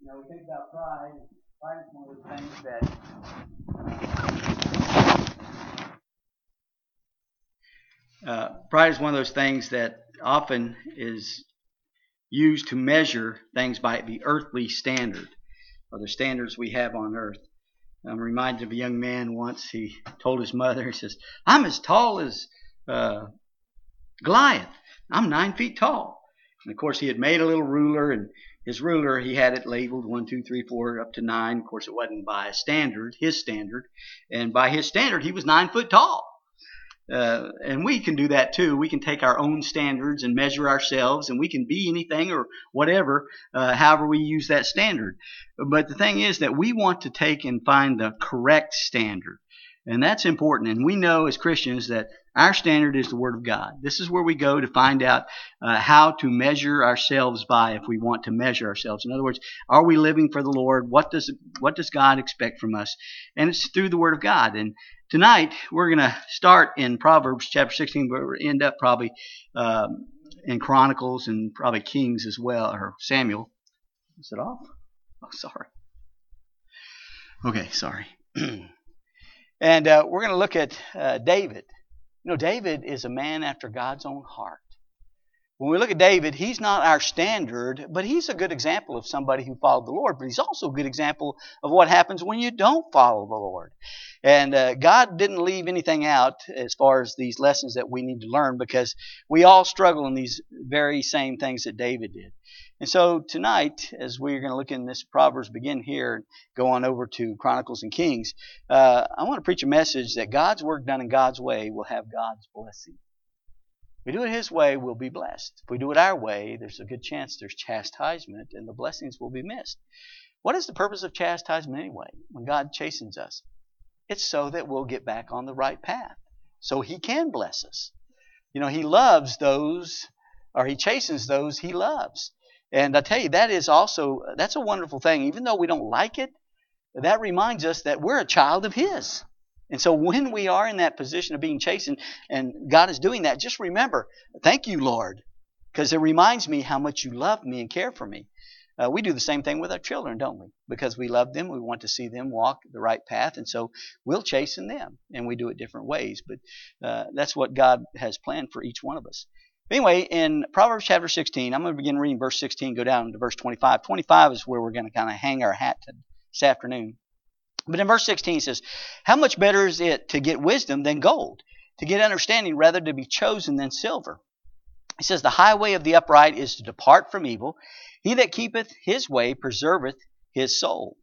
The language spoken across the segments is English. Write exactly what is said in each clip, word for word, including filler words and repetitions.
You know, we think about pride. Pride is one of those things that uh, pride is one of those things that often is used to measure things by the earthly standard, or the standards we have on earth. I'm reminded of a young man once. He told his mother, he says, "I'm as tall as uh, Goliath. I'm nine feet tall." And of course, he had made a little ruler, and his ruler, he had it labeled one, two, three, four, up to nine. Of course, it wasn't by a standard, his standard. And by his standard, he was nine foot tall. Uh, and we can do that too. We can take our own standards and measure ourselves, and we can be anything or whatever, uh, however we use that standard. But the thing is that we want to take and find the correct standard. And that's important. And we know as Christians that our standard is the Word of God. This is where we go to find out uh, how to measure ourselves by, if we want to measure ourselves. In other words, are we living for the Lord? What does what does God expect from us? And it's through the Word of God. And tonight we're going to start in Proverbs chapter sixteen, but we'll end up probably um, in Chronicles and probably Kings as well, or Samuel. Is it off? Oh, sorry. Okay, sorry. And uh, we're going to look at uh, David. You know, David is a man after God's own heart. When we look at David, he's not our standard, but he's a good example of somebody who followed the Lord. But he's also a good example of what happens when you don't follow the Lord. And uh, God didn't leave anything out as far as these lessons that we need to learn, because we all struggle in these very same things that David did. And so tonight, as we're going to look in this Proverbs, begin here and go on over to Chronicles and Kings, uh, I want to preach a message that God's work done in God's way will have God's blessing. If we do it His way, we'll be blessed. If we do it our way, there's a good chance there's chastisement and the blessings will be missed. What is the purpose of chastisement anyway when God chastens us? It's so that we'll get back on the right path, so He can bless us. You know, He loves those, or He chastens those He loves. And I tell you, that is also, that's a wonderful thing. Even though we don't like it, that reminds us that we're a child of His. And so when we are in that position of being chastened, and God is doing that, just remember, thank you, Lord, because it reminds me how much you love me and care for me. Uh, we do the same thing with our children, don't we? Because we love them, we want to see them walk the right path, and so we'll chasten them, and we do it different ways. But uh, that's what God has planned for each one of us. Anyway, in Proverbs chapter sixteen, I'm going to begin reading verse sixteen, go down to verse twenty-five. twenty-five is where we're going to kind of hang our hat this afternoon. But in verse sixteen it says, "How much better is it to get wisdom than gold, to get understanding rather to be chosen than silver?" It says, "The highway of the upright is to depart from evil. He that keepeth his way preserveth his soul.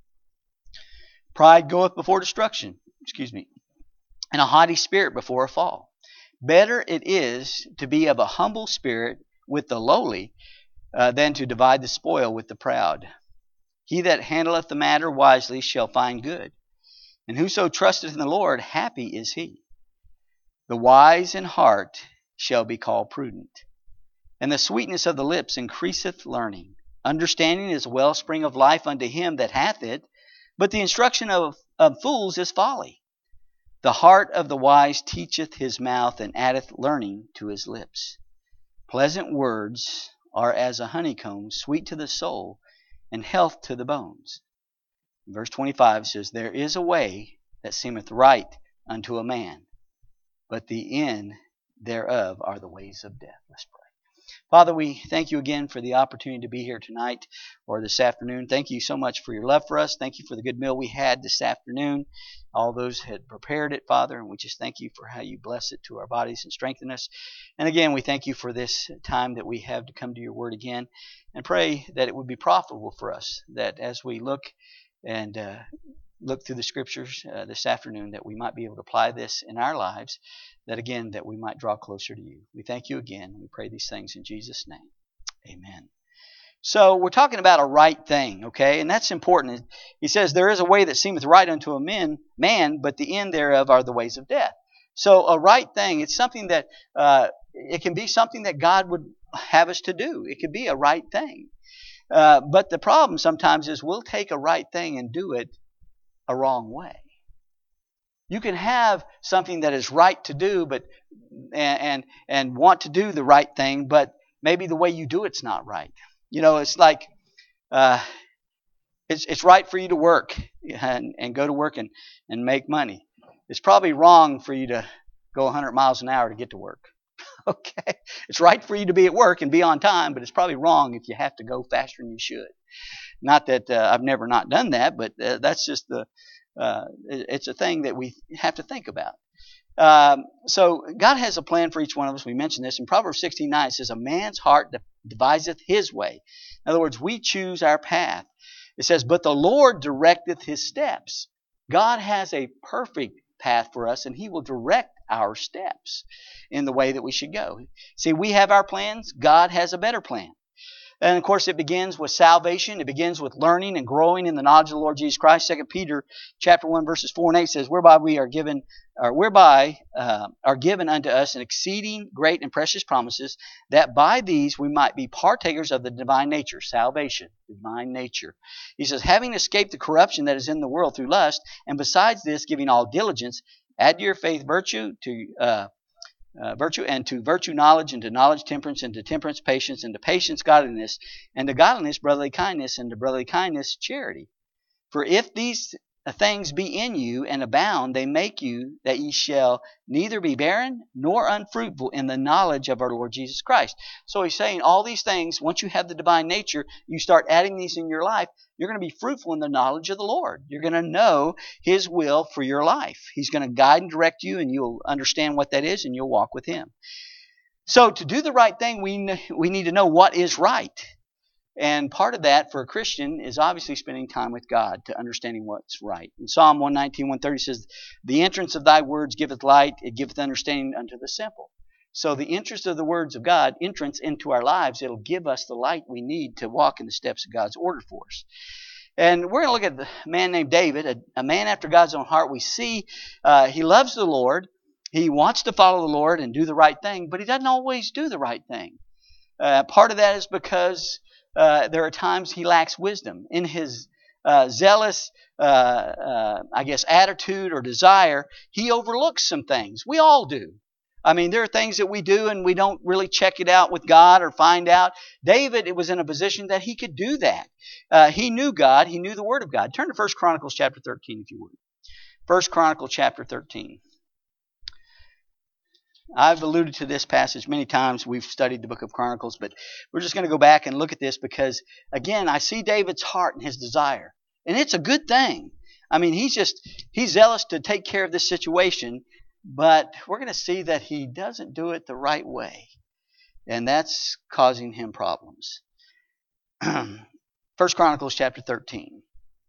Pride goeth before destruction," excuse me, "and a haughty spirit before a fall. Better it is to be of a humble spirit with the lowly uh, than to divide the spoil with the proud. He that handleth the matter wisely shall find good, and whoso trusteth in the Lord, happy is he. The wise in heart shall be called prudent, and the sweetness of the lips increaseth learning. Understanding is a wellspring of life unto him that hath it, but the instruction of, of fools is folly. The heart of the wise teacheth his mouth, and addeth learning to his lips. Pleasant words are as a honeycomb, sweet to the soul, and health to the bones." Verse twenty-five says, "There is a way that seemeth right unto a man, but the end thereof are the ways of death." Let's pray. Father, we thank you again for the opportunity to be here tonight or this afternoon. Thank you so much for your love for us. Thank you for the good meal we had this afternoon. All those had prepared it, Father, and we just thank you for how you bless it to our bodies and strengthen us. And again, we thank you for this time that we have to come to your word again, and pray that it would be profitable for us, that as we look and uh, look through the scriptures uh, this afternoon, that we might be able to apply this in our lives, that again, that we might draw closer to you. We thank you again. We pray these things in Jesus' name. Amen. So we're talking about a right thing, okay? And that's important. He says, "There is a way that seemeth right unto a man, man, but the end thereof are the ways of death." So a right thing, it's something that, uh, it can be something that God would have us to do. It could be a right thing. Uh, but the problem sometimes is we'll take a right thing and do it a wrong way. You can have something that is right to do, but and, and and want to do the right thing, but maybe the way you do it's not right. You know, it's like uh, It's it's right for you to work and, and go to work and, and make money. It's probably wrong for you to go one hundred miles an hour to get to work. Okay? It's right for you to be at work and be on time, but it's probably wrong if you have to go faster than you should. Not that uh, I've never not done that, but uh, that's just the, uh, it's a thing that we have to think about. Um, so God has a plan for each one of us. We mentioned this in Proverbs sixteen nine. It says, "A man's heart deviseth his way." In other words, we choose our path. It says, "But the Lord directeth his steps." God has a perfect path for us, and He will direct our steps in the way that we should go. See, we have our plans. God has a better plan. And of course, it begins with salvation. It begins with learning and growing in the knowledge of the Lord Jesus Christ. Second Peter chapter one, verses four and eight says, "Whereby we are given, or whereby uh, are given unto us an exceeding great and precious promises, that by these we might be partakers of the divine nature." Salvation, divine nature. He says, "Having escaped the corruption that is in the world through lust, and besides this, giving all diligence, add to your faith virtue, to uh, Uh, virtue, and to virtue knowledge, and to knowledge temperance, and to temperance patience, and to patience godliness, and to godliness brotherly kindness, and to brotherly kindness charity. For if these things be in you and abound, they make you that ye shall neither be barren nor unfruitful in the knowledge of our Lord Jesus Christ." So he's saying all these things, once you have the divine nature, you start adding these in your life, you're going to be fruitful in the knowledge of the Lord. You're going to know His will for your life. He's going to guide and direct you, and you'll understand what that is, and you'll walk with Him. So to do the right thing, we, we need to know what is right. And part of that for a Christian is obviously spending time with God to understanding what's right. In Psalm one nineteen, one thirty says, "The entrance of thy words giveth light, it giveth understanding unto the simple." So the interest of the words of God, entrance into our lives, it'll give us the light we need to walk in the steps of God's order for us. And we're going to look at a man named David, a, a man after God's own heart. We see uh, he loves the Lord. He wants to follow the Lord and do the right thing, but he doesn't always do the right thing. Uh, part of that is because Uh, there are times he lacks wisdom. In his uh, zealous, uh, uh, I guess, attitude or desire, he overlooks some things. We all do. I mean, there are things that we do and we don't really check it out with God or find out. David, it was in a position that he could do that. Uh, he knew God. He knew the Word of God. Turn to First Chronicles chapter thirteen, if you would. First Chronicles chapter thirteen. I've alluded to this passage many times. We've studied the book of Chronicles, but we're just going to go back and look at this because, again, I see David's heart and his desire. And it's a good thing. I mean, he's just, he's zealous to take care of this situation, but we're going to see that he doesn't do it the right way. And that's causing him problems. First Chronicles chapter thirteen.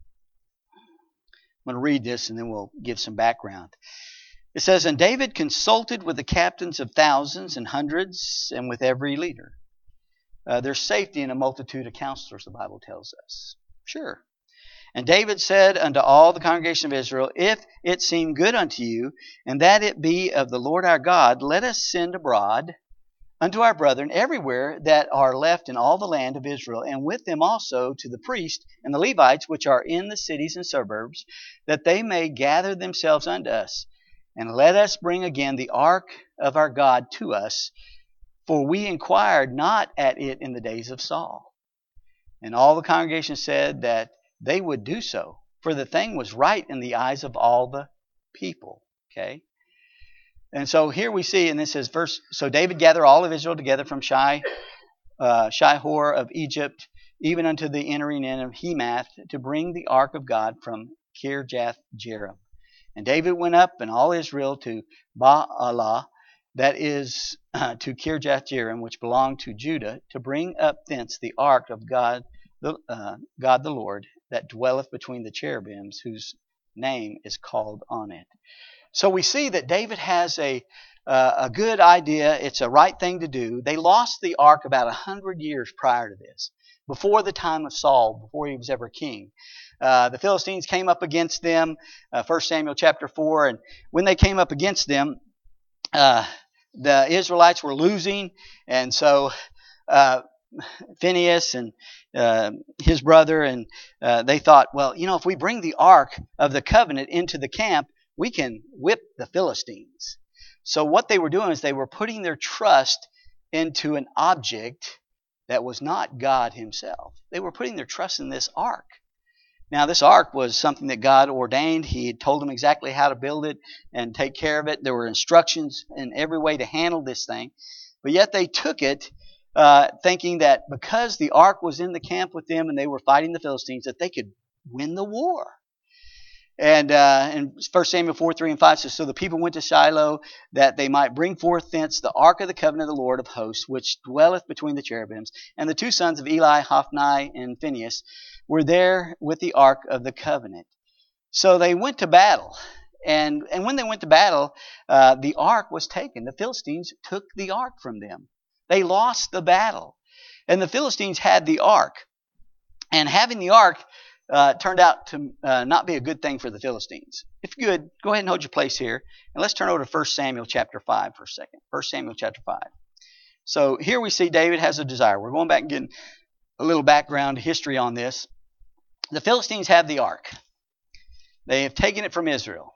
I'm going to read this and then we'll give some background. It says, "And David consulted with the captains of thousands and hundreds, and with every leader." Uh, there's safety in a multitude of counselors, the Bible tells us. Sure. "And David said unto all the congregation of Israel, If it seem good unto you, and that it be of the Lord our God, let us send abroad unto our brethren everywhere that are left in all the land of Israel, and with them also to the priests and the Levites which are in the cities and suburbs, that they may gather themselves unto us. And let us bring again the ark of our God to us, for we inquired not at it in the days of Saul." And all the congregation said that they would do so, for the thing was right in the eyes of all the people. Okay? And so here we see, and this says, verse, "So David gathered all of Israel together from Shai, uh, Shihor of Egypt, even unto the entering in of Hemath, to bring the ark of God from Kirjath-jearim. And David went up and all Israel to Baalah, that is uh, to Kirjath-jearim, which belonged to Judah, to bring up thence the ark of God the, uh, God the Lord, that dwelleth between the cherubims, whose name is called on it." So we see that David has a, uh, a good idea. It's a right thing to do. They lost the ark about a hundred years prior to this, before the time of Saul, before he was ever king. Uh, the Philistines came up against them, uh, First Samuel chapter four, and when they came up against them, uh, the Israelites were losing, and so uh, Phinehas and uh, his brother, and uh, they thought, well, you know, if we bring the Ark of the Covenant into the camp, we can whip the Philistines. So what they were doing is they were putting their trust into an object that was not God Himself. They were putting their trust in this ark. Now, this ark was something that God ordained. He had told them exactly how to build it and take care of it. There were instructions in every way to handle this thing. But yet they took it uh, thinking that because the ark was in the camp with them and they were fighting the Philistines, that they could win the war. And uh, in First Samuel four, three, and five says, so the people went to Shiloh that they might bring forth thence the ark of the covenant of the Lord of hosts, which dwelleth between the cherubims. And the two sons of Eli, Hophni, and Phinehas, were there with the ark of the covenant. So they went to battle. And, and when they went to battle, uh, the ark was taken. The Philistines took the ark from them. They lost the battle. And the Philistines had the ark. And having the ark Uh, turned out to uh, not be a good thing for the Philistines. If good, go ahead and hold your place here. And let's turn over to First Samuel chapter five for a second. First Samuel chapter five. So here we see David has a desire. We're going back and getting a little background history on this. The Philistines have the ark. They have taken it from Israel.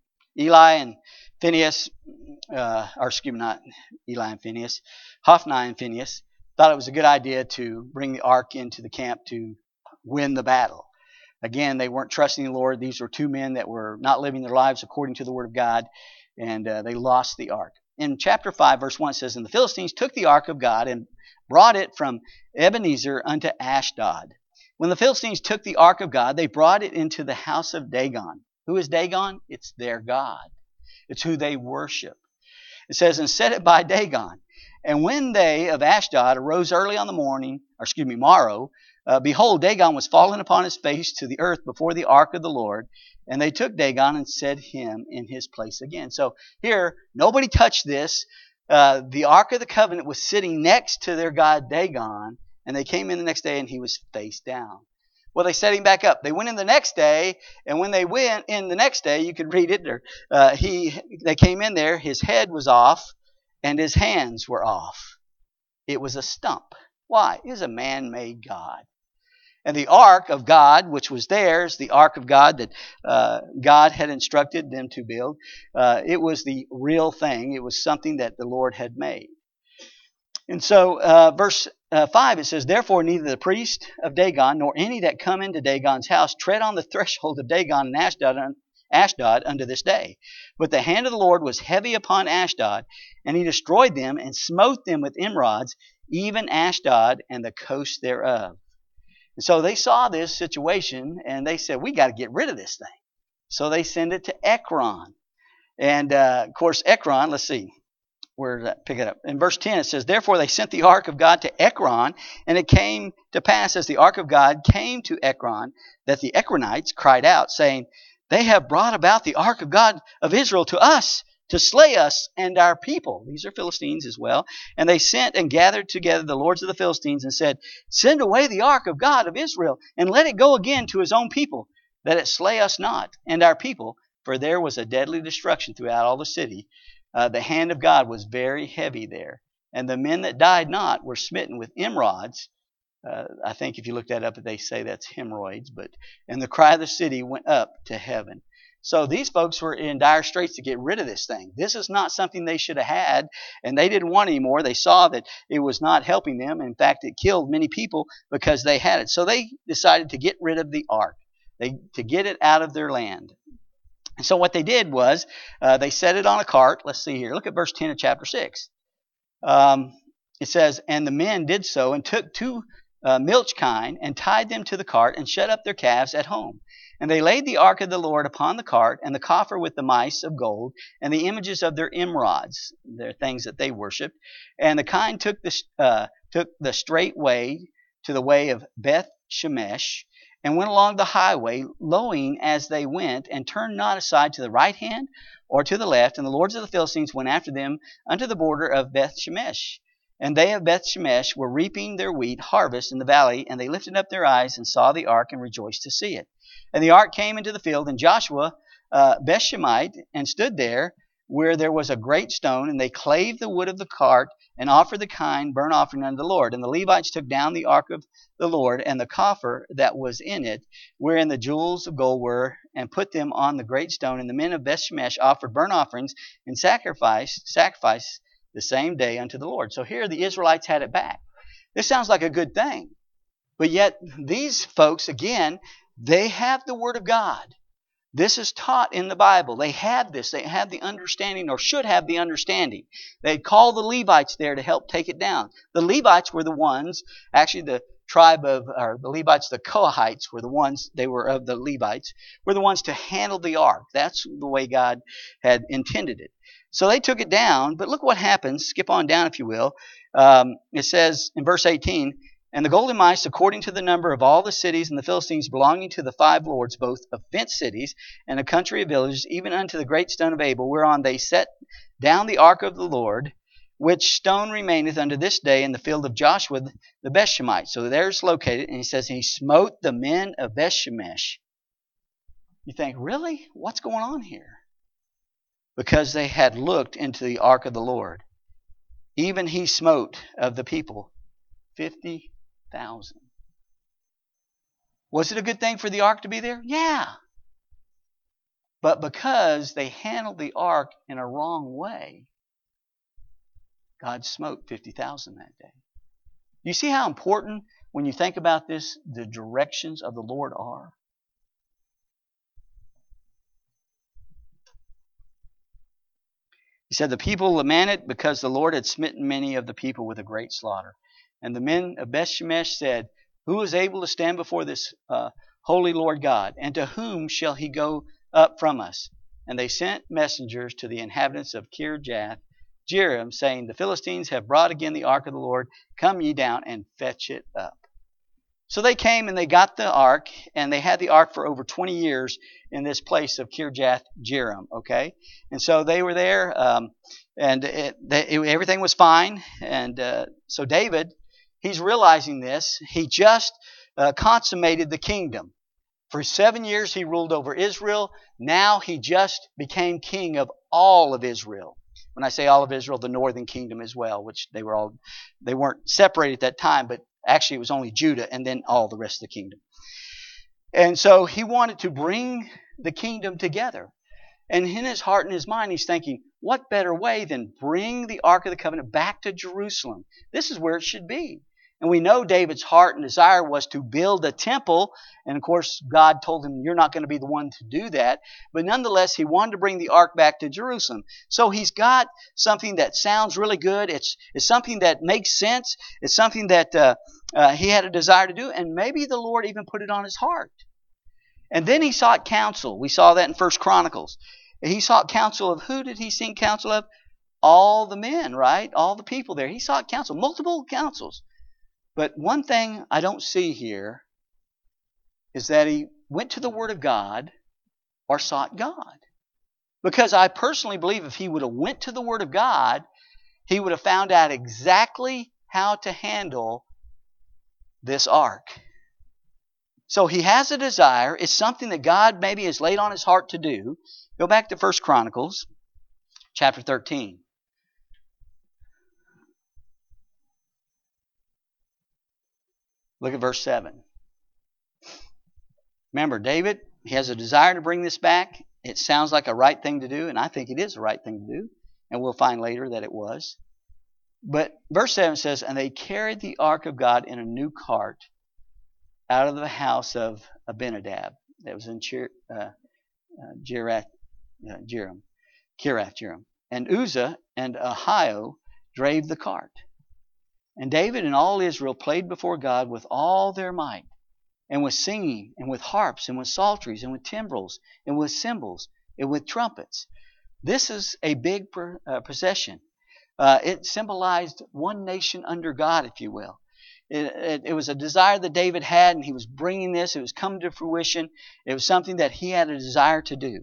Eli and Phinehas, uh, or excuse me, not Eli and Phinehas, Hophni and Phinehas, thought it was a good idea to bring the ark into the camp to win the battle. Again, they weren't trusting the Lord. These were two men that were not living their lives according to the Word of God, and uh, they lost the ark. In chapter five, verse one, it says, and the Philistines took the ark of God and brought it from Ebenezer unto Ashdod. When the Philistines took the ark of God, they brought it into the house of Dagon. Who is Dagon? It's their God. It's who they worship. It says, and set it by Dagon. And when they of Ashdod arose early on the morning, or excuse me, morrow, Uh, behold, Dagon was fallen upon his face to the earth before the ark of the Lord. And they took Dagon and set him in his place again. So here, nobody touched this. Uh, the ark of the covenant was sitting next to their god Dagon. And they came in the next day and he was face down. Well, they set him back up. They went in the next day. And when they went in the next day, you could read it. Or, uh, he, they came in there. His head was off and his hands were off. It was a stump. Why? It was a man-made God. And the ark of God, which was theirs, the ark of God that uh, God had instructed them to build, uh, it was the real thing. It was something that the Lord had made. And so, uh, verse uh, five, it says, therefore neither the priest of Dagon, nor any that come into Dagon's house, tread on the threshold of Dagon and Ashdod, Ashdod unto this day. But the hand of the Lord was heavy upon Ashdod, and he destroyed them and smote them with emerods, even Ashdod and the coast thereof. And so they saw this situation and they said, we got to get rid of this thing. So they send it to Ekron. And uh, of course, Ekron, let's see, where did that pick it up? In verse ten, it says, therefore they sent the ark of God to Ekron, and it came to pass as the ark of God came to Ekron, that the Ekronites cried out, saying, they have brought about the ark of God of Israel to us, to slay us and our people. These are Philistines as well. And they sent and gathered together the lords of the Philistines and said, send away the ark of God of Israel, and let it go again to his own people, that it slay us not and our people. For there was a deadly destruction throughout all the city. Uh, the hand of God was very heavy there. And the men that died not were smitten with emerods. Uh, I think if you look that up, they say that's hemorrhoids. But and the cry of the city went up to heaven. So these folks were in dire straits to get rid of this thing. This is not something they should have had, and they didn't want anymore. They saw that it was not helping them. In fact, it killed many people because they had it. So they decided to get rid of the ark, they, to get it out of their land. And so what they did was uh, they set it on a cart. Let's see here. Look at verse ten of chapter six. Um, it says, and the men did so and took two uh, milch kine and tied them to the cart and shut up their calves at home. And they laid the ark of the Lord upon the cart, and the coffer with the mice of gold, and the images of their emerods, their things that they worshipped. And the kine took the uh, took the straight way to the way of Beth Shemesh, and went along the highway, lowing as they went, and turned not aside to the right hand or to the left. And the lords of the Philistines went after them unto the border of Beth Shemesh. And they of Beth Shemesh were reaping their wheat harvest in the valley, and they lifted up their eyes and saw the ark and rejoiced to see it. And the ark came into the field, and Joshua uh, Bethshemite, and stood there where there was a great stone, and they clave the wood of the cart and offered the kine burnt offering unto the Lord. And the Levites took down the ark of the Lord and the coffer that was in it, wherein the jewels of gold were, and put them on the great stone. And the men of Bethshemesh offered burnt offerings and sacrifice, sacrifice the same day unto the Lord. So here the Israelites had it back. This sounds like a good thing. But yet these folks, again, they have the Word of God. This is taught in the Bible. They have this. They have the understanding, or should have the understanding. They call the Levites there to help take it down. The Levites were the ones, actually the tribe of, or the Levites, the Kohathites were the ones, they were of the Levites, were the ones to handle the ark. That's the way God had intended it. So they took it down, but look what happens. Skip on down, if you will. Um, it says in verse eighteen, and the golden mice, according to the number of all the cities and the Philistines belonging to the five lords, both of fenced cities and a country of villages, even unto the great stone of Abel, whereon they set down the ark of the Lord, which stone remaineth unto this day in the field of Joshua the Bethshemite. So there's located, and he says, he smote the men of Bethshemesh. You think, really? What's going on here? Because they had looked into the ark of the Lord. Even he smote of the people fifty thousand. Was it a good thing for the ark to be there? Yeah. But because they handled the ark in a wrong way, God smote fifty thousand that day. You see how important, when you think about this, the directions of the Lord are? He said, the people lamented because the Lord had smitten many of the people with a great slaughter. And the men of Bethshemesh said, who is able to stand before this uh, holy Lord God? And to whom shall he go up from us? And they sent messengers to the inhabitants of Kirjath Jearim, saying, the Philistines have brought again the ark of the Lord. Come ye down and fetch it up. So they came and they got the ark, and they had the ark for over twenty years in this place of Kirjath Jearim. Okay, and so they were there, um, and it, they, it, everything was fine. And uh, so David, he's realizing this. He just uh, consummated the kingdom. For seven years he ruled over Israel. Now he just became king of all of Israel. When I say all of Israel, the northern kingdom as well, which they were all, they weren't separated at that time, but actually it was only Judah and then all the rest of the kingdom. And so he wanted to bring the kingdom together. And in his heart and his mind, he's thinking, what better way than bring the Ark of the Covenant back to Jerusalem? This is where it should be. And we know David's heart and desire was to build a temple. And of course, God told him, you're not going to be the one to do that. But nonetheless, he wanted to bring the ark back to Jerusalem. So he's got something that sounds really good. It's, it's something that makes sense. It's something that uh, uh, he had a desire to do. And maybe the Lord even put it on his heart. And then he sought counsel. We saw that in First Chronicles. He sought counsel of who did he seek counsel of? All the men, right? All the people there. He sought counsel, multiple counsels. But one thing I don't see here is that he went to the Word of God or sought God. Because I personally believe if he would have went to the Word of God, he would have found out exactly how to handle this ark. So he has a desire. It's something that God maybe has laid on his heart to do. Go back to First Chronicles chapter thirteen. Look at verse seven. Remember, David, he has a desire to bring this back. It sounds like a right thing to do, and I think it is a right thing to do. And we'll find later that it was. But verse seven says, and they carried the ark of God in a new cart out of the house of Abinadab. That was in Chir, uh, uh, Jerath, uh, Jearim, Kirath Jearim. And Uzzah and Ahio drave the cart. And David and all Israel played before God with all their might, and with singing, and with harps, and with psalteries, and with timbrels, and with cymbals, and with trumpets. This is a big uh, procession. Uh, it symbolized one nation under God, if you will. It, it, it was a desire that David had, and he was bringing this. It was coming to fruition. It was something that he had a desire to do.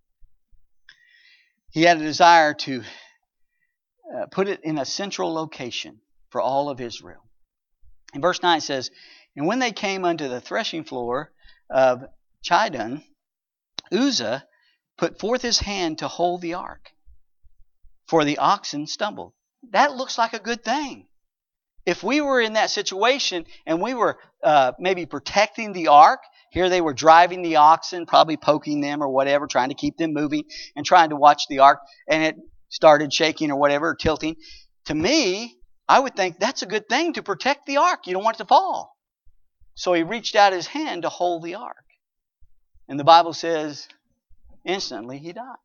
He had a desire to uh, put it in a central location for all of Israel. In verse nine it says, and when they came unto the threshing floor of Chidon, Uzzah put forth his hand to hold the ark, for the oxen stumbled. That looks like a good thing. If we were in that situation and we were uh, maybe protecting the ark, here they were driving the oxen, probably poking them or whatever, trying to keep them moving and trying to watch the ark, and it started shaking or whatever, or tilting. To me, I would think that's a good thing to protect the ark. You don't want it to fall. So he reached out his hand to hold the ark. And the Bible says, instantly he died.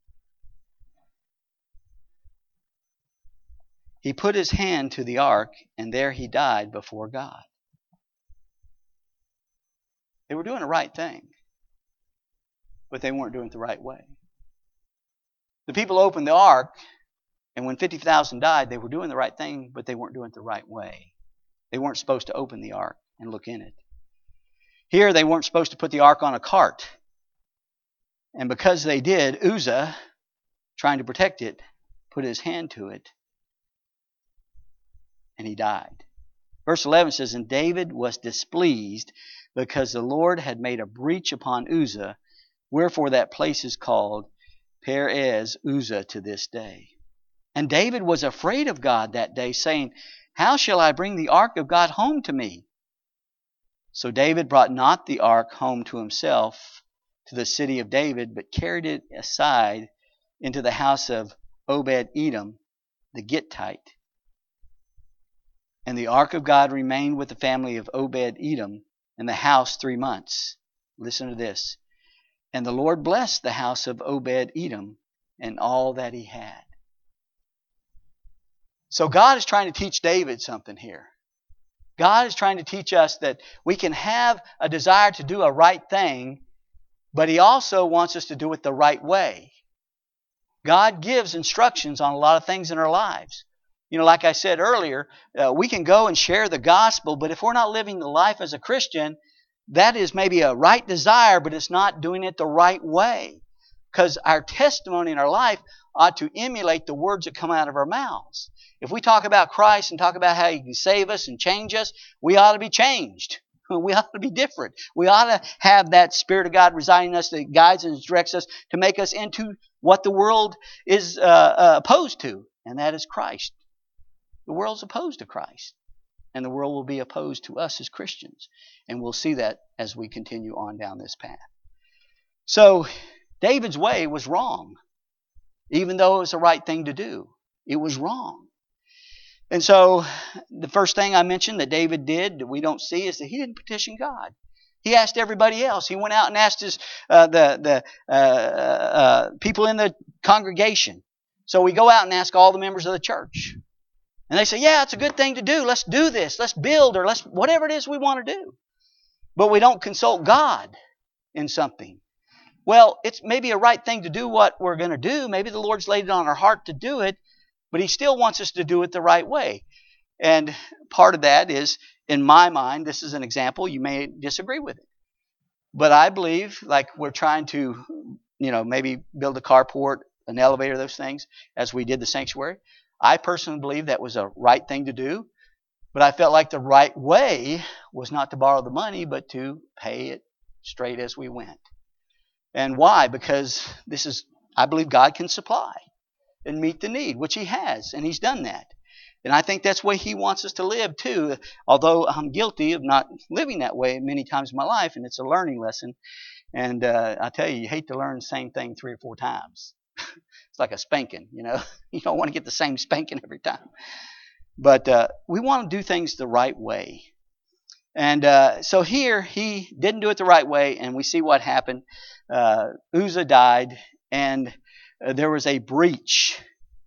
He put his hand to the ark, and there he died before God. They were doing the right thing, but they weren't doing it the right way. The people opened the ark, and when fifty thousand died, they were doing the right thing, but they weren't doing it the right way. They weren't supposed to open the ark and look in it. Here, they weren't supposed to put the ark on a cart. And because they did, Uzzah, trying to protect it, put his hand to it, and he died. Verse eleven says, and David was displeased because the Lord had made a breach upon Uzzah, wherefore that place is called Perez Uzzah to this day. And David was afraid of God that day, saying, how shall I bring the ark of God home to me? So David brought not the ark home to himself to the city of David, but carried it aside into the house of Obed-Edom the Gittite. And the ark of God remained with the family of Obed-Edom in the house three months. Listen to this. And the Lord blessed the house of Obed-Edom and all that he had. So God is trying to teach David something here. God is trying to teach us that we can have a desire to do a right thing, but He also wants us to do it the right way. God gives instructions on a lot of things in our lives. You know, like I said earlier, uh, we can go and share the gospel, but if we're not living the life as a Christian, that is maybe a right desire, but it's not doing it the right way. Because our testimony in our life ought to emulate the words that come out of our mouths. If we talk about Christ and talk about how He can save us and change us, we ought to be changed. We ought to be different. We ought to have that Spirit of God residing in us that guides and directs us to make us into what the world is uh, uh, opposed to, and that is Christ. The world's opposed to Christ, and the world will be opposed to us as Christians. And we'll see that as we continue on down this path. So, David's way was wrong. Even though it was the right thing to do, it was wrong. And so, the first thing I mentioned that David did that we don't see is that he didn't petition God. He asked everybody else. He went out and asked his uh, the the uh, uh, people in the congregation. So we go out and ask all the members of the church. And they say, yeah, it's a good thing to do. Let's do this. Let's build or let's whatever it is we want to do. But we don't consult God in something. Well, it's maybe a right thing to do what we're going to do. Maybe the Lord's laid it on our heart to do it, but He still wants us to do it the right way. And part of that is, in my mind, this is an example. You may disagree with it. But I believe, like we're trying to, you know, maybe build a carport, an elevator, those things, as we did the sanctuary. I personally believe that was a right thing to do. But I felt like the right way was not to borrow the money, but to pay it straight as we went. And why? Because this is, I believe God can supply and meet the need, which He has, and He's done that. And I think that's the way He wants us to live too, although I'm guilty of not living that way many times in my life, and it's a learning lesson. And uh, I tell you, you hate to learn the same thing three or four times. It's like a spanking, you know. You don't want to get the same spanking every time. But uh, we want to do things the right way. And uh, so here, he didn't do it the right way, and we see what happened. Uh, Uzzah died, and uh, there was a breach,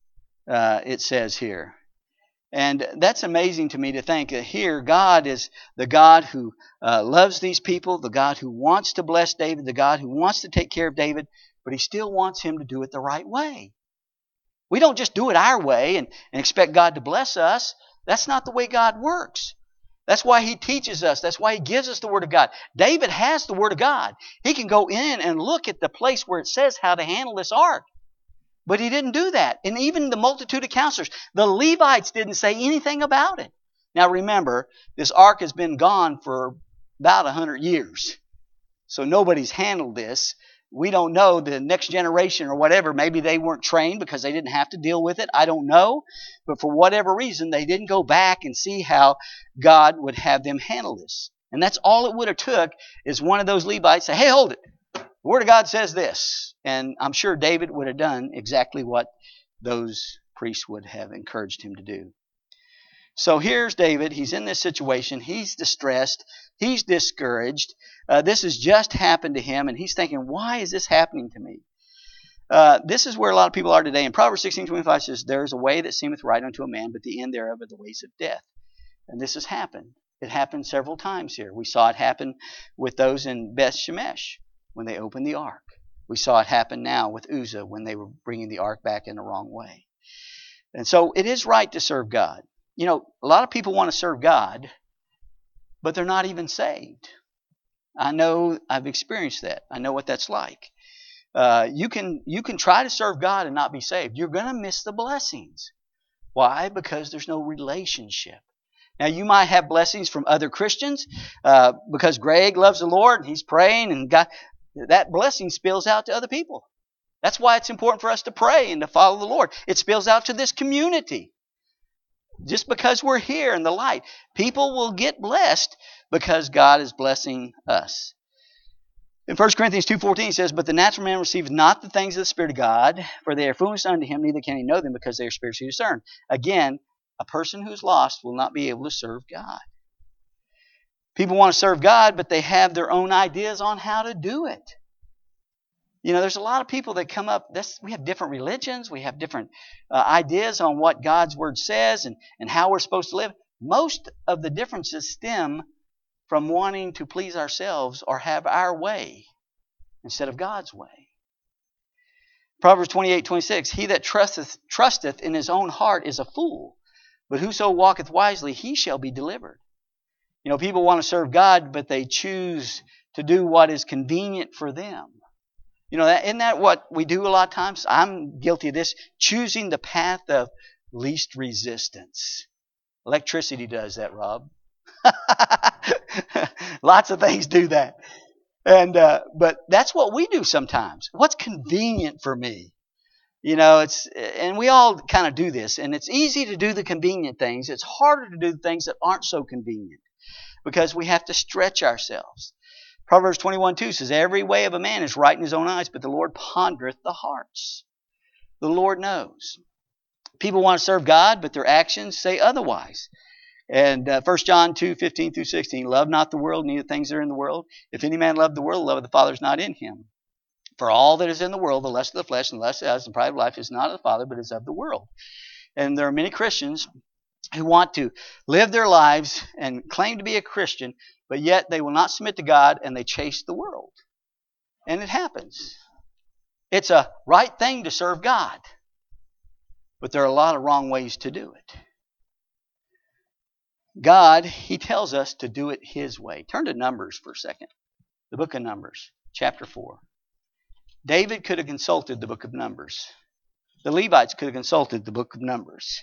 uh, it says here. And that's amazing to me to think that here God is the God who uh, loves these people, the God who wants to bless David, the God who wants to take care of David, but He still wants him to do it the right way. We don't just do it our way and, and expect God to bless us. That's not the way God works. That's why He teaches us. That's why He gives us the Word of God. David has the Word of God. He can go in and look at the place where it says how to handle this ark. But he didn't do that. And even the multitude of counselors, the Levites didn't say anything about it. Now remember, this ark has been gone for about a hundred years. So nobody's handled this. We don't know the next generation or whatever. Maybe they weren't trained because they didn't have to deal with it. I don't know. But for whatever reason, they didn't go back and see how God would have them handle this. And that's all it would have took is one of those Levites say, hey, hold it. The Word of God says this. And I'm sure David would have done exactly what those priests would have encouraged him to do. So here's David. He's in this situation. He's distressed. He's discouraged. Uh, this has just happened to him, and he's thinking, why is this happening to me? Uh, this is where a lot of people are today. In Proverbs sixteen twenty-five says, there is a way that seemeth right unto a man, but the end thereof are the ways of death. And this has happened. It happened several times here. We saw it happen with those in Beth Shemesh when they opened the ark. We saw it happen now with Uzzah when they were bringing the ark back in the wrong way. And so it is right to serve God. You know, a lot of people want to serve God, but they're not even saved. I know, I've experienced that. I know what that's like. Uh, you can you can try to serve God and not be saved. You're going to miss the blessings. Why? Because there's no relationship. Now, you might have blessings from other Christians uh, because Greg loves the Lord and he's praying, and God, that blessing spills out to other people. That's why it's important for us to pray and to follow the Lord. It spills out to this community. Just because we're here in the light, people will get blessed because God is blessing us. In First Corinthians two fourteen it says, but the natural man receiveth not the things of the Spirit of God, for they are foolish unto him, neither can he know them, because they are spiritually discerned. Again, a person who's lost will not be able to serve God. People want to serve God, but they have their own ideas on how to do it. You know, there's a lot of people that come up, this, we have different religions, we have different uh, ideas on what God's Word says and, and how we're supposed to live. Most of the differences stem from wanting to please ourselves or have our way instead of God's way. Proverbs twenty-eight twenty-six, he that trusteth, trusteth in his own heart is a fool, but whoso walketh wisely, he shall be delivered. You know, people want to serve God, but they choose to do what is convenient for them. You know, isn't that what we do a lot of times? I'm guilty of this, choosing the path of least resistance. Electricity does that, Rob. Lots of things do that. And uh, but that's what we do sometimes. What's convenient for me? You know, it's and we all kind of do this. And it's easy to do the convenient things. It's harder to do the things that aren't so convenient because we have to stretch ourselves. Proverbs twenty-one two says, every way of a man is right in his own eyes, but the Lord pondereth the hearts. The Lord knows. People want to serve God, but their actions say otherwise. And uh, First John two fifteen through sixteen, love not the world, neither things that are in the world. If any man love the world, the love of the Father is not in him. For all that is in the world, the lust of the flesh and the lust of the eyes and pride of life is not of the Father, but is of the world. And there are many Christians who want to live their lives and claim to be a Christian, but yet they will not submit to God and they chase the world. And it happens. It's a right thing to serve God, but there are a lot of wrong ways to do it. God, He tells us to do it His way. Turn to Numbers for a second. The book of Numbers, chapter four. David could have consulted the book of Numbers. The Levites could have consulted the book of Numbers.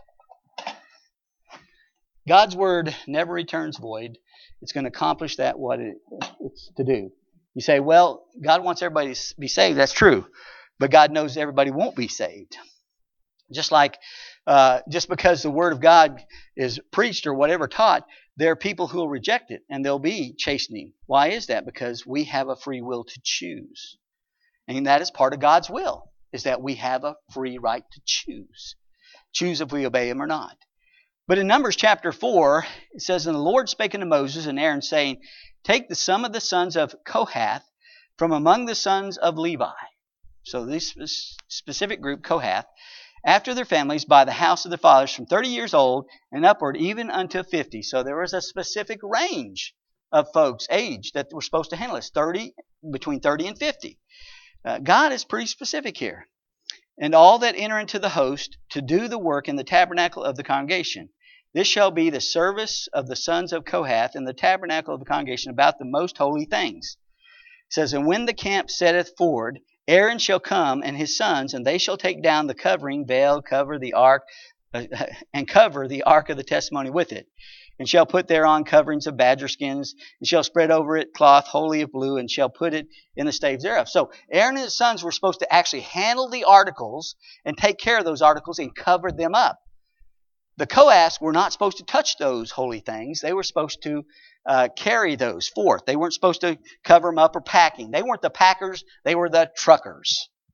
God's word never returns void. It's going to accomplish that what it, it's to do. You say, well, God wants everybody to be saved. That's true. But God knows everybody won't be saved. Just like uh, just because the word of God is preached or whatever taught, there are people who will reject it and there'll be chastening. Why is that? Because we have a free will to choose. And that is part of God's will, is that we have a free right to choose. Choose if we obey Him or not. But in Numbers chapter four, it says, and the Lord spake unto Moses and Aaron, saying, take the sum of the sons of Kohath from among the sons of Levi. So this specific group, Kohath, after their families by the house of their fathers, from thirty years old and upward, even unto fifty. So there was a specific range of folks' age that were supposed to handle this, thirty, between thirty and fifty. Uh, God is pretty specific here. And all that enter into the host to do the work in the tabernacle of the congregation. This shall be the service of the sons of Kohath in the tabernacle of the congregation about the most holy things. It says, and when the camp setteth forward, Aaron shall come and his sons, and they shall take down the covering, veil, cover the ark, uh, and cover the ark of the testimony with it. And shall put thereon coverings of badger skins, and shall spread over it cloth wholly of blue, and shall put it in the staves thereof. So Aaron and his sons were supposed to actually handle the articles and take care of those articles and cover them up. The Kohaths were not supposed to touch those holy things. They were supposed to uh, carry those forth. They weren't supposed to cover them up or packing. They weren't the packers. They were the truckers.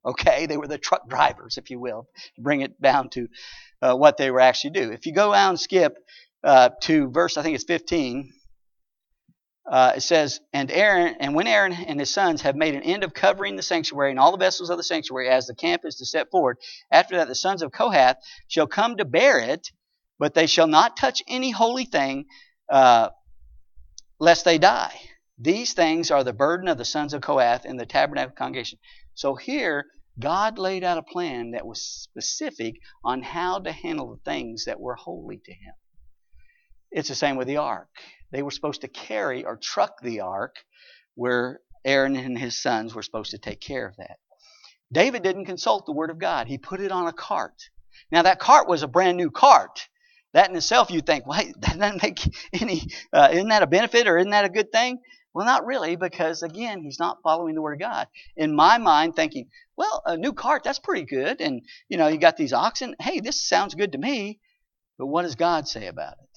Okay, they were the truck drivers, if you will, to bring it down to uh, what they were actually do. If you go down and skip uh, to verse, I think it's fifteen, uh, it says, and Aaron, and when Aaron and his sons have made an end of covering the sanctuary and all the vessels of the sanctuary, as the camp is to step forward, after that the sons of Kohath shall come to bear it, but they shall not touch any holy thing, uh, lest they die. These things are the burden of the sons of Kohath in the tabernacle congregation. So here, God laid out a plan that was specific on how to handle the things that were holy to him. It's the same with the ark. They were supposed to carry or truck the ark, where Aaron and his sons were supposed to take care of that. David didn't consult the word of God. He put it on a cart. Now that cart was a brand new cart. That in itself, you think, well, that doesn't make any, uh, isn't that a benefit or isn't that a good thing? Well, not really, because again, he's not following the word of God. In my mind, thinking, well, a new cart, that's pretty good. And, you know, you got these oxen. Hey, this sounds good to me. But what does God say about it?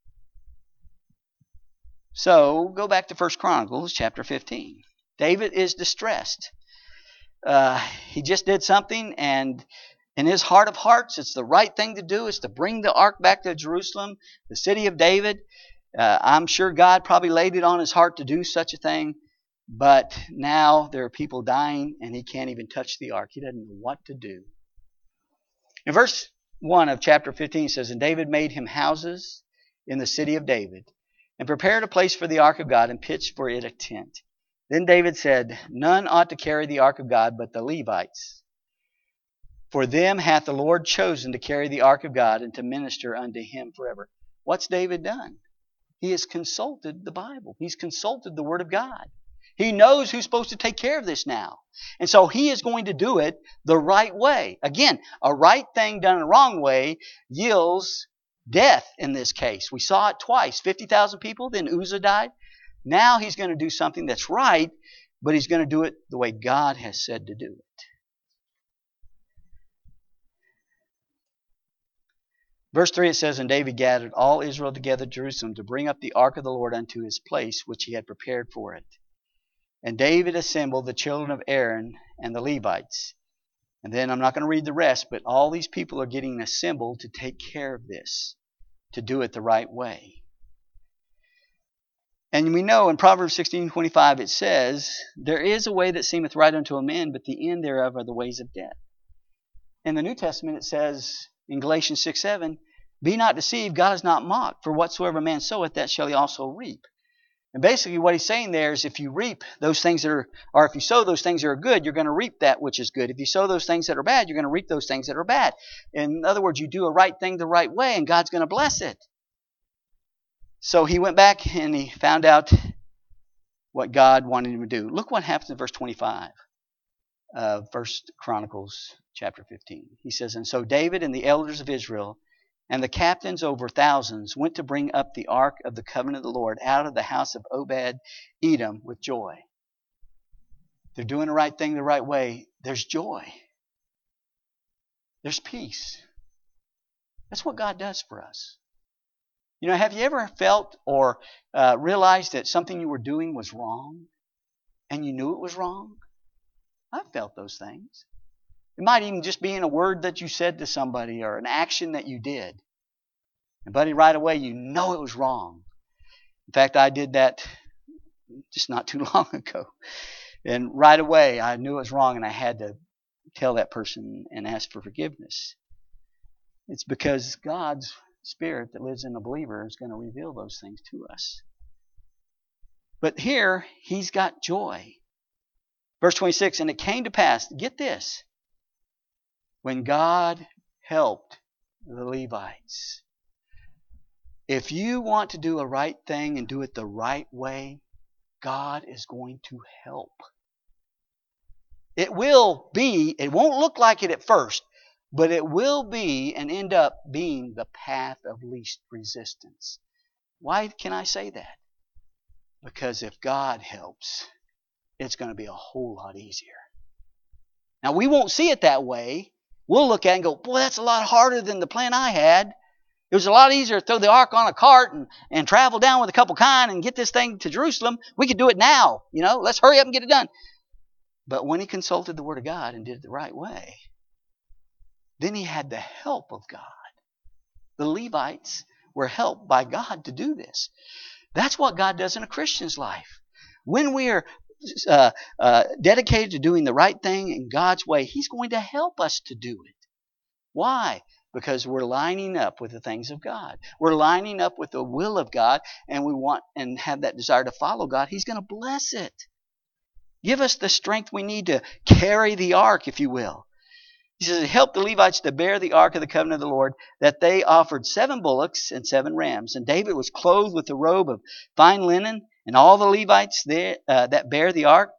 So, go back to First Chronicles chapter fifteen. David is distressed. Uh, he just did something, and in his heart of hearts, it's the right thing to do. Is to bring the ark back to Jerusalem, the city of David. Uh, I'm sure God probably laid it on his heart to do such a thing. But now there are people dying, and he can't even touch the ark. He doesn't know what to do. In verse one of chapter fifteen, it says, and David made him houses in the city of David, and prepared a place for the ark of God, and pitched for it a tent. Then David said, none ought to carry the ark of God but the Levites. For them hath the Lord chosen to carry the ark of God and to minister unto him forever. What's David done? He has consulted the Bible. He's consulted the Word of God. He knows who's supposed to take care of this now. And so he is going to do it the right way. Again, a right thing done the wrong way yields death in this case. We saw it twice. fifty thousand people, then Uzzah died. Now he's going to do something that's right, but he's going to do it the way God has said to do it. Verse three, it says, and David gathered all Israel together at Jerusalem to bring up the ark of the Lord unto his place, which he had prepared for it. And David assembled the children of Aaron and the Levites. And then I'm not going to read the rest, but all these people are getting assembled to take care of this, to do it the right way. And we know in Proverbs sixteen twenty-five it says, there is a way that seemeth right unto a man, but the end thereof are the ways of death. In the New Testament it says, in Galatians six seven, be not deceived, God is not mocked, for whatsoever man soweth, that shall he also reap. And basically what he's saying there is if you reap those things that are, or if you sow those things that are good, you're going to reap that which is good. If you sow those things that are bad, you're going to reap those things that are bad. In other words, you do a right thing the right way, and God's going to bless it. So he went back and he found out what God wanted him to do. Look what happens in verse twenty-five of First Chronicles chapter fifteen. He says, and so David and the elders of Israel and the captains over thousands went to bring up the ark of the covenant of the Lord out of the house of Obed-Edom with joy. They're doing the right thing the right way. There's joy. There's peace. That's what God does for us. You know, have you ever felt or uh, realized that something you were doing was wrong and you knew it was wrong? I've felt those things. It might even just be in a word that you said to somebody or an action that you did. And buddy, right away you know it was wrong. In fact, I did that just not too long ago. And right away I knew it was wrong and I had to tell that person and ask for forgiveness. It's because God's Spirit that lives in a believer is going to reveal those things to us. But here, he's got joy. Verse twenty-six, and it came to pass, get this, when God helped the Levites. If you want to do a right thing and do it the right way, God is going to help. It will be, it won't look like it at first, but it will be and end up being the path of least resistance. Why can I say that? Because if God helps, it's going to be a whole lot easier. Now, we won't see it that way. We'll look at it and go, boy, that's a lot harder than the plan I had. It was a lot easier to throw the ark on a cart and, and travel down with a couple kine and get this thing to Jerusalem. We could do it now. You know, let's hurry up and get it done. But when he consulted the Word of God and did it the right way, then he had the help of God. The Levites were helped by God to do this. That's what God does in a Christian's life. When we are uh, uh, dedicated to doing the right thing in God's way, He's going to help us to do it. Why? Because we're lining up with the things of God. We're lining up with the will of God, and we want and have that desire to follow God. He's going to bless it. Give us the strength we need to carry the ark, if you will. He says, help the Levites to bear the ark of the covenant of the Lord, that they offered seven bullocks and seven rams. And David was clothed with a robe of fine linen, and all the Levites there, uh, that bear the ark,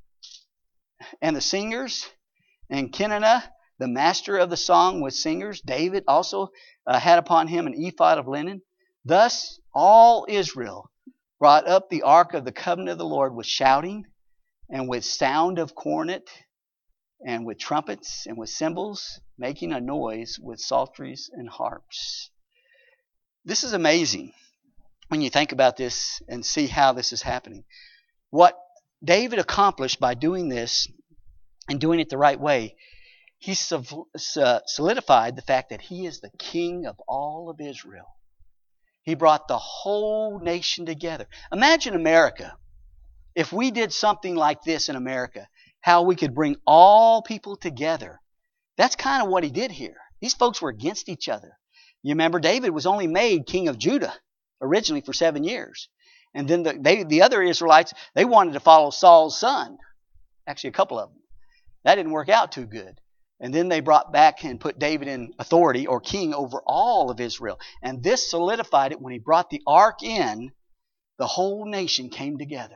and the singers, and Kenana, the master of the song with singers. David also uh, had upon him an ephod of linen. Thus all Israel brought up the ark of the covenant of the Lord with shouting, and with sound of cornet, and with trumpets, and with cymbals, making a noise with psalteries and harps. This is amazing when you think about this and see how this is happening. What David accomplished by doing this and doing it the right way, he solidified the fact that he is the king of all of Israel. He brought the whole nation together. Imagine America. If we did something like this in America, how we could bring all people together. That's kind of what he did here. These folks were against each other. You remember, David was only made king of Judah originally for seven years. And then the, they, the other Israelites, they wanted to follow Saul's son. Actually, a couple of them. That didn't work out too good. And then they brought back and put David in authority or king over all of Israel. And this solidified it when he brought the ark in. The whole nation came together.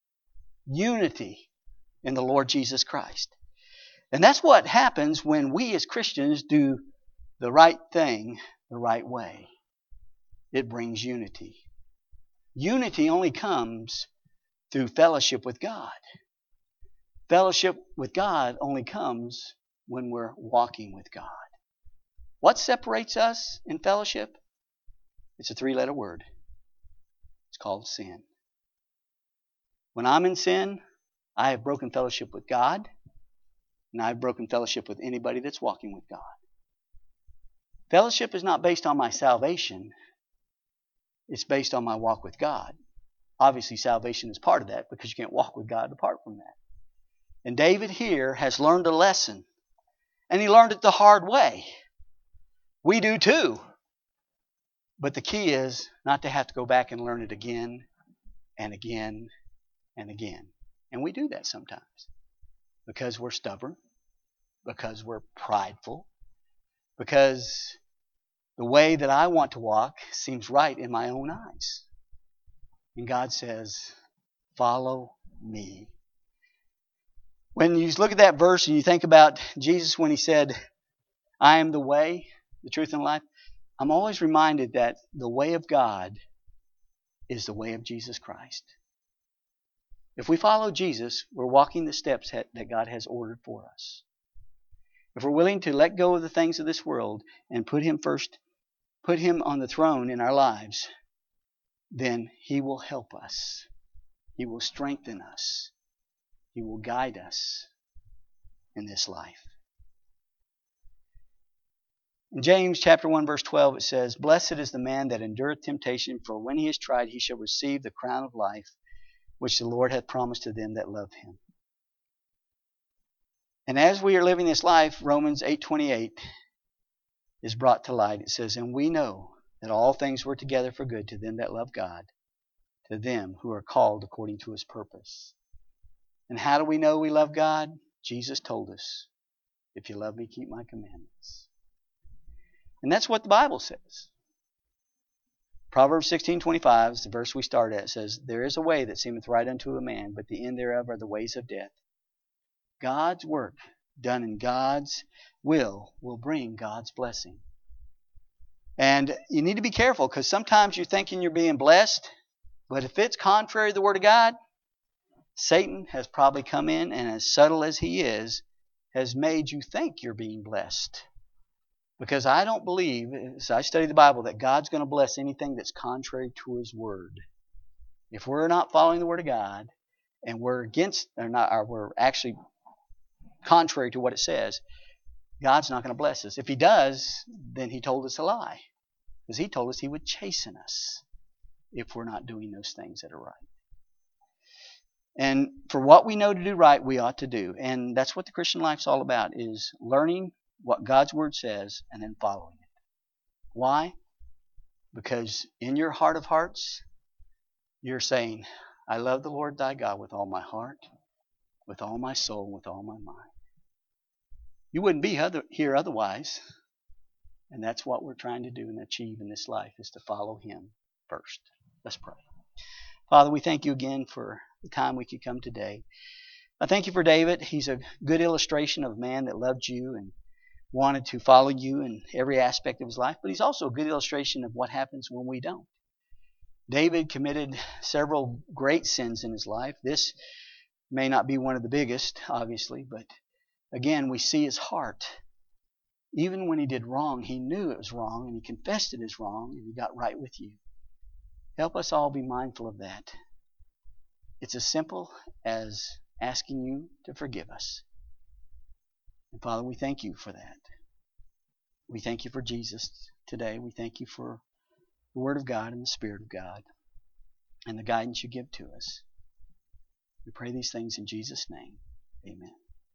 Unity in the Lord Jesus Christ. And that's what happens when we as Christians do the right thing the right way. It brings unity. Unity only comes through fellowship with God. Fellowship with God only comes when we're walking with God. What separates us in fellowship? It's a three-letter word. It's called sin. When I'm in sin, I have broken fellowship with God, and I've broken fellowship with anybody that's walking with God. Fellowship is not based on my salvation. It's based on my walk with God. Obviously, salvation is part of that because you can't walk with God apart from that. And David here has learned a lesson, and he learned it the hard way. We do too. But the key is not to have to go back and learn it again and again and again. And we do that sometimes because we're stubborn, because we're prideful, because the way that I want to walk seems right in my own eyes. And God says, follow me. When you look at that verse and you think about Jesus when he said, I am the way, the truth, and life, I'm always reminded that the way of God is the way of Jesus Christ. If we follow Jesus, we're walking the steps that God has ordered for us. If we're willing to let go of the things of this world and put Him first, put Him on the throne in our lives, then He will help us. He will strengthen us. He will guide us in this life. In James chapter one, verse twelve, it says, Blessed is the man that endureth temptation, for when he is tried, he shall receive the crown of life, which the Lord hath promised to them that love Him. And as we are living this life, Romans eight twenty-eight is brought to light. It says, And we know that all things work together for good to them that love God, to them who are called according to His purpose. And how do we know we love God? Jesus told us, If you love me, keep my commandments. And that's what the Bible says. Proverbs sixteen twenty-five is the verse we start at. It says, There is a way that seemeth right unto a man, but the end thereof are the ways of death. God's work done in God's will will bring God's blessing. And you need to be careful because sometimes you're thinking you're being blessed, but if it's contrary to the Word of God, Satan has probably come in and, as subtle as he is, has made you think you're being blessed. Because I don't believe, as I study the Bible, that God's going to bless anything that's contrary to His Word. If we're not following the Word of God and we're against, or not, or we're actually contrary to what it says, God's not going to bless us. If He does, then He told us a lie. Because He told us He would chasten us if we're not doing those things that are right. And for what we know to do right, we ought to do. And that's what the Christian life's all about, is learning what God's Word says and then following it. Why? Because in your heart of hearts, you're saying, I love the Lord thy God with all my heart, with all my soul, with all my mind. You wouldn't be other, here otherwise. And that's what we're trying to do and achieve in this life, is to follow Him first. Let's pray. Father, we thank You again for the time we could come today. I thank You for David. He's a good illustration of a man that loved You and wanted to follow You in every aspect of his life. But he's also a good illustration of what happens when we don't. David committed several great sins in his life. This may not be one of the biggest, obviously, but again, we see his heart. Even when he did wrong, he knew it was wrong, and he confessed it as wrong, and he got right with You. Help us all be mindful of that. It's as simple as asking You to forgive us. And Father, we thank You for that. We thank You for Jesus today. We thank You for the Word of God and the Spirit of God and the guidance You give to us. We pray these things in Jesus' name. Amen.